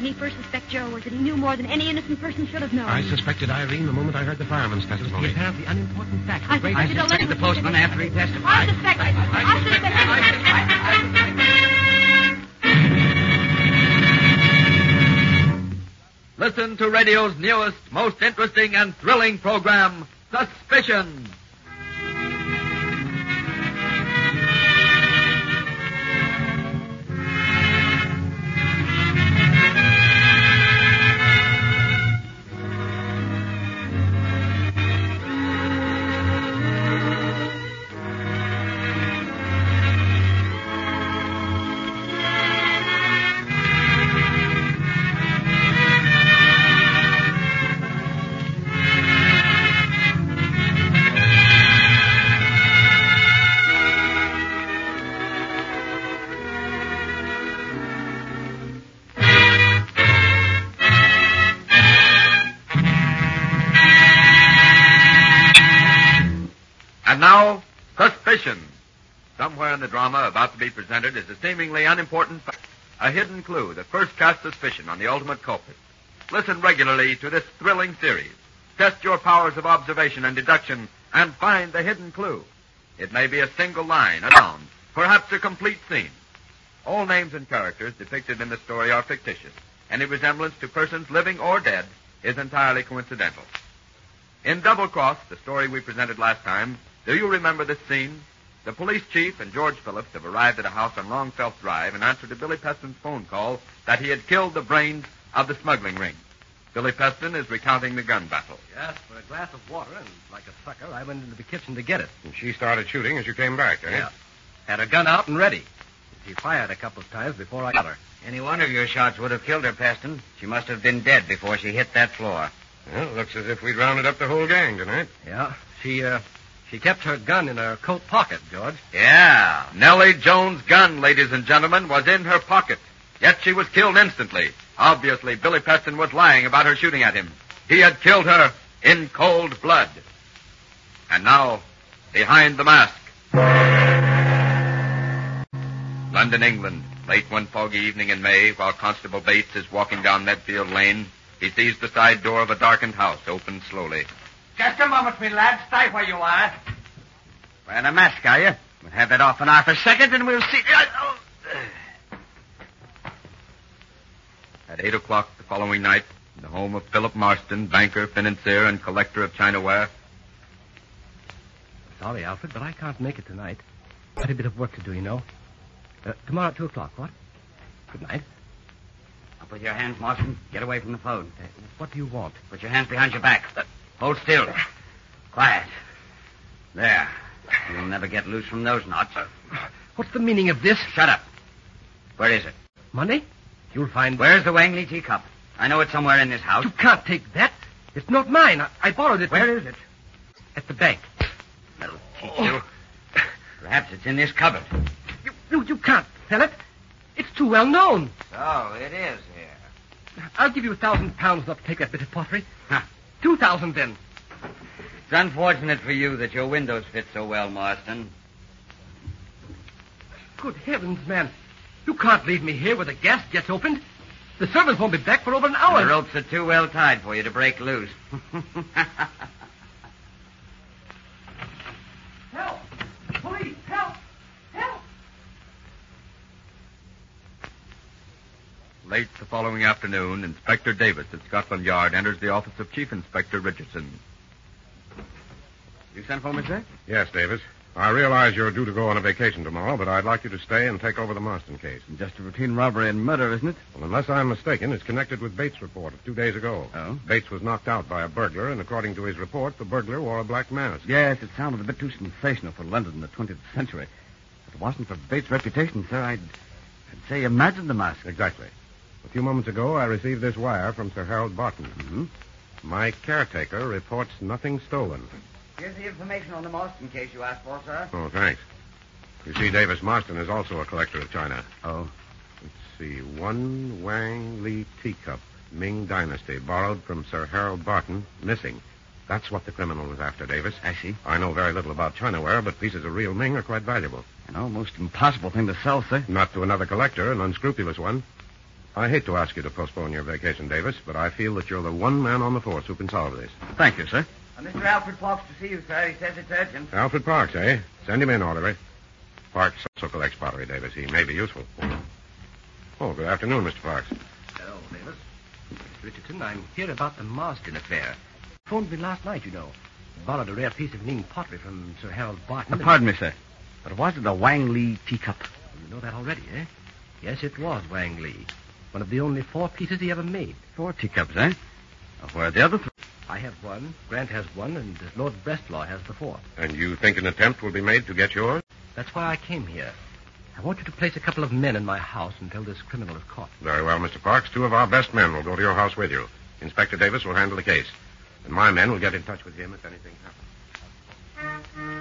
me first suspect Joe was that he knew more than any innocent person should have known. I suspected Irene the moment I heard the fireman's testimony. He apparently unimportant facts. I suspected the postman after he testified. I suspected. Listen to radio's newest, most interesting and thrilling program, Suspicion. And now, Suspicion. Somewhere in the drama about to be presented is a seemingly unimportant fact, a hidden clue that first casts suspicion on the ultimate culprit. Listen regularly to this thrilling series. Test your powers of observation and deduction and find the hidden clue. It may be a single line, a sound, perhaps a complete scene. All names and characters depicted in the story are fictitious. Any resemblance to persons living or dead is entirely coincidental. In Double Cross, the story we presented last time, do you remember this scene? The police chief and George Phillips have arrived at a house on Longfellow Drive and answered to Billy Peston's phone call that he had killed the brains of the smuggling ring. Billy Peston is recounting the gun battle. Yes, for a glass of water, and like a sucker, I went into the kitchen to get it. And she started shooting as you came back, eh? Yeah. Had her gun out and ready. She fired a couple of times before I got her. Any one of your shots would have killed her, Peston. She must have been dead before she hit that floor. Well, looks as if we'd rounded up the whole gang tonight. Yeah, she kept her gun in her coat pocket, George. Yeah, Nellie Jones' gun, ladies and gentlemen, was in her pocket. Yet she was killed instantly. Obviously, Billy Peston was lying about her shooting at him. He had killed her in cold blood. And now, behind the mask. London, England, late one foggy evening in May, while Constable Bates is walking down Medfield Lane, he sees the side door of a darkened house open slowly. Just a moment, me lad. Stay where you are. Wearing a mask, are you? We'll have that off in half a second, and we'll see. At 8 o'clock the following night, in the home of Philip Marston, banker, financier, and collector of Chinaware. Sorry, Alfred, but I can't make it tonight. Got a bit of work to do, you know. Tomorrow at 2 o'clock, what? Good night. Up with your hands, Marston. Get away from the phone. What do you want? Put your hands behind your back. Hold still. Quiet. There. You'll never get loose from those knots. What's the meaning of this? Shut up. Where is it? Money? You'll find... Where's the Wangley teacup? I know it's somewhere in this house. You can't take that. It's not mine. I borrowed it. Where is it? At the bank. That'll teach you. Perhaps it's in this cupboard. You can't sell it. It's too well known. So it is here. I'll give you £1,000 not to take that bit of pottery. Huh. 2,000 then. It's unfortunate for you that your windows fit so well, Marston. Good heavens, man. You can't leave me here where the gas gets opened. The servants won't be back for over an hour. The ropes are too well tied for you to break loose. Help! Police, help! Help! Late the following afternoon, Inspector Davis at Scotland Yard enters the office of Chief Inspector Richardson. You sent for me, sir? Yes, Davis. I realize you're due to go on a vacation tomorrow, but I'd like you to stay and take over the Marston case. Just a routine robbery and murder, isn't it? Well, unless I'm mistaken, it's connected with Bates' report of 2 days ago. Oh? Bates was knocked out by a burglar, and according to his report, the burglar wore a black mask. Yes, it sounded a bit too sensational for London in the 20th century. If it wasn't for Bates' reputation, sir, I'd say imagine the mask. Exactly. A few moments ago, I received this wire from Sir Harold Barton. Mm-hmm. My caretaker reports nothing stolen. Here's the information on the Marston case you asked for, sir. Oh, thanks. You see, Davis Marston is also a collector of china. Oh? Let's see. One Wang Li teacup, Ming Dynasty, borrowed from Sir Harold Barton, missing. That's what the criminal was after, Davis. I see. I know very little about chinaware, but pieces of real Ming are quite valuable. An almost impossible thing to sell, sir. Not to another collector, an unscrupulous one. I hate to ask you to postpone your vacation, Davis, but I feel that you're the one man on the force who can solve this. Thank you, sir. Mr. Alfred Parks to see you, sir. He says it's urgent. Alfred Parks, eh? Send him in, orderly. Parks also collects pottery, Davis. He may be useful. Oh, good afternoon, Mr. Parks. Hello, Davis. Mr. Richardson, I'm here about the Marsden affair. Phoned me last night, you know. Borrowed a rare piece of Ning pottery from Sir Harold Barton. Pardon me, sir. But was it a Wang Li teacup? You know that already, eh? Yes, it was Wang Li. One of the only 4 pieces he ever made. 4 teacups, eh? Where are the other 3? I have one, Grant has one, and Lord Brestlaw has the 4th. And you think an attempt will be made to get yours? That's why I came here. I want you to place a couple of men in my house until this criminal is caught. Very well, Mr. Parks. 2 of our best men will go to your house with you. Inspector Davis will handle the case. And my men will get in touch with him if anything happens.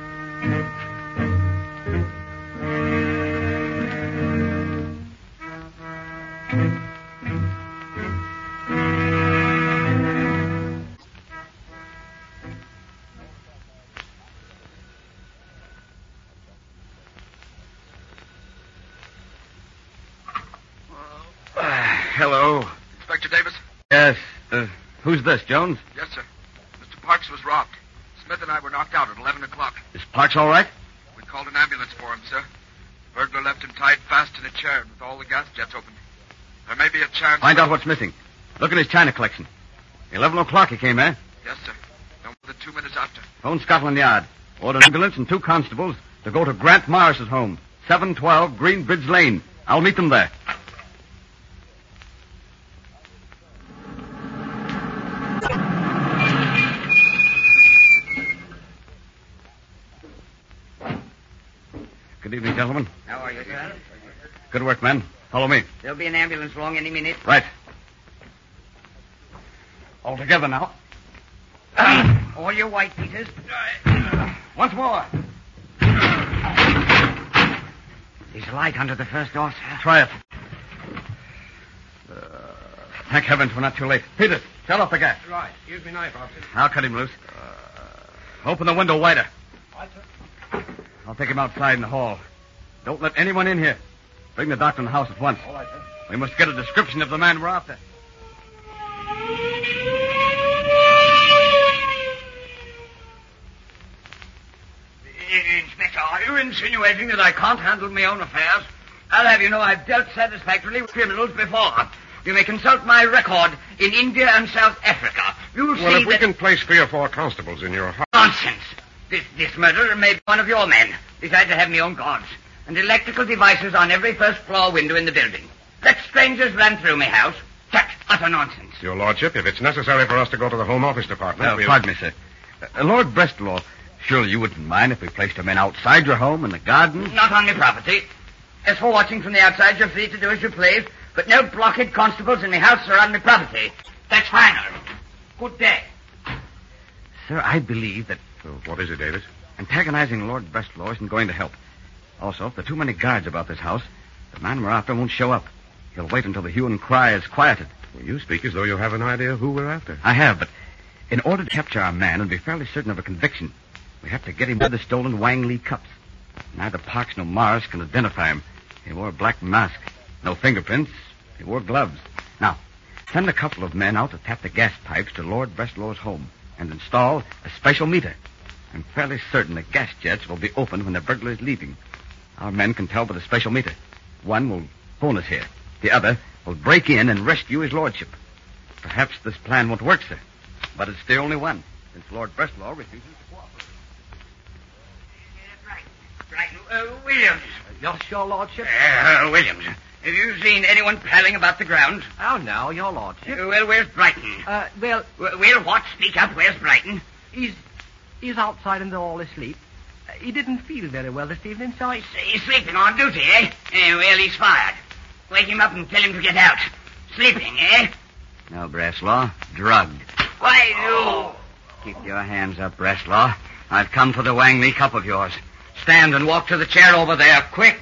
Hello. Inspector Davis? Yes. Who's this, Jones? Yes, sir. Mr. Parks was robbed. Smith and I were knocked out at 11 o'clock. Is Parks all right? We called an ambulance for him, sir. The burglar left him tied fast in a chair with all the gas jets open. There may be a chance... Find out what's missing. Look at his china collection. 11 o'clock he came, eh? Yes, sir. No more than 2 minutes after. Phone Scotland Yard. Order an ambulance and 2 constables to go to Grant Morris's home, 712 Greenbridge Lane. I'll meet them there. Good evening, gentlemen. How are you, sir? Good work, men. Follow me. There'll be an ambulance along any minute. Right. All together now. All your white pieces. Once more. There's a light under the first door, sir. Try it. Thank heavens we're not too late. Peters, shut off the gas. Right. Use me knife, officer. I'll cut him loose. Open the window wider. Right, sir. I'll take him outside in the hall. Don't let anyone in here. Bring the doctor in the house at once. All right, sir. We must get a description of the man we're after. Inspector, are you insinuating that I can't handle my own affairs? I'll have you know I've dealt satisfactorily with criminals before. You may consult my record in India and South Africa. You'll see Well, if we that... can place 3 or 4 constables in your house... Nonsense. This murderer may be one of your men. Besides, I have my own guards. And electrical devices on every first-floor window in the building. Let strangers run through my house. Such utter nonsense. Your Lordship, if it's necessary for us to go to the Home Office Department... we'll... Pardon me, sir. Lord Brestlaw, surely you wouldn't mind if we placed a man outside your home in the garden? Not on my property. As for watching from the outside, you're free to do as you please. But no blockhead constables in my house or on my property. That's final. Good day. Sir, I believe that What is it, Davis? antagonizing Lord Brestlaw isn't going to help. Also, if there are too many guards about this house, the man we're after won't show up. He'll wait until the hue and cry is quieted. Well, you speak as though you have an idea who we're after. I have, but in order to capture our man and be fairly certain of a conviction, we have to get him to the stolen Wang Li cups. Neither Parks nor Morris can identify him. He wore a black mask. No fingerprints. He wore gloves. Now, send a couple of men out to tap the gas pipes to Lord Breslaw's home and install a special meter. I'm fairly certain the gas jets will be opened when the burglar is leaving. Our men can tell by the special meter. One will phone us here. The other will break in and rescue his lordship. Perhaps this plan won't work, sir. But it's the only one, since Lord Brestlaw refuses to cooperate. Right. Williams. Yes, your lordship? Williams. Have you seen anyone prowling about the grounds? How now, your lordship? Well, where's Brighton? Well, Well, what? Speak up. Where's Brighton? he's outside and they're all asleep. He didn't feel very well this evening, so He's sleeping on duty, eh? Well, he's fired. Wake him up and tell him to get out. Sleeping, eh? No, Breslaw. Drugged. Why, you... Keep your hands up, Breslaw. I've come for the Wang Li cup of yours. Stand and walk to the chair over there, quick.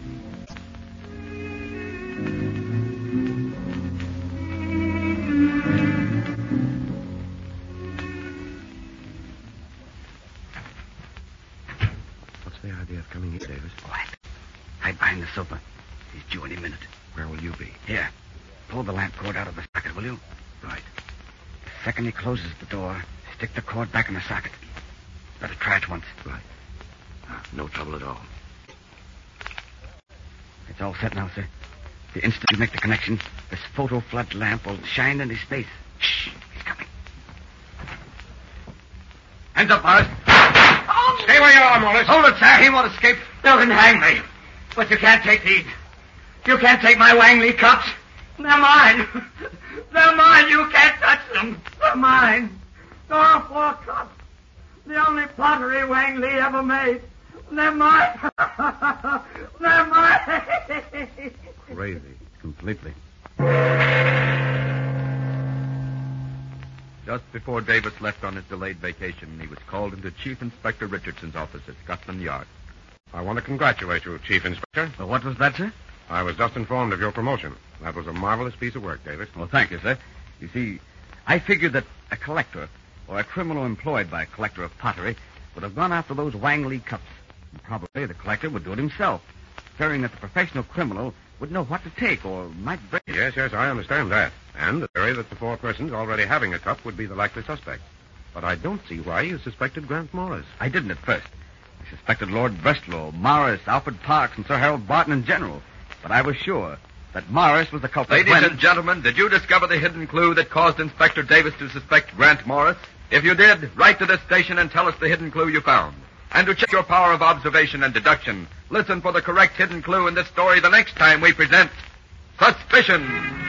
What's the idea of coming in, Davis? Quiet. Hide behind the sofa. He's due any minute. Where will you be? Here. pull the lamp cord out of the socket, will you? Right. The second he closes the door, stick the cord back in the socket. Better try it once. Right. No trouble at all. It's all set now, sir. The instant you make the connection, this photo flood lamp will shine in his face. Shh, he's coming. Hands up, Morris. Stay where you are, Morris. Hold it, sir. He won't escape. You can hang me. But you can't take these. You can't take my Wangley cups. They're mine. They're mine. You can't touch them. They're mine. There are 4 cups. The only pottery Wangley ever made. They're mine. They're mine. Crazy. Completely. Just before Davis left on his delayed vacation, he was called into Chief Inspector Richardson's office at Scotland Yard. I want to congratulate you, Chief Inspector. Well, what was that, sir? I was just informed of your promotion. That was a marvelous piece of work, Davis. Well, thank you, sir. You see, I figured that a collector or a criminal employed by a collector of pottery would have gone after those Wangley cups. And probably the collector would do it himself, fearing that the professional criminal would know what to take or might break it. Yes, I understand that. And the theory that the 4 persons already having a cup would be the likely suspect. But I don't see why you suspected Grant Morris. I didn't at first. I suspected Lord Breslow, Morris, Alfred Parks, and Sir Harold Barton in general. But I was sure that Morris was the culprit. Ladies and gentlemen, did you discover the hidden clue that caused Inspector Davis to suspect Grant Morris? If you did, write to this station and tell us the hidden clue you found. And to check your power of observation and deduction, listen for the correct hidden clue in this story the next time we present Suspicion.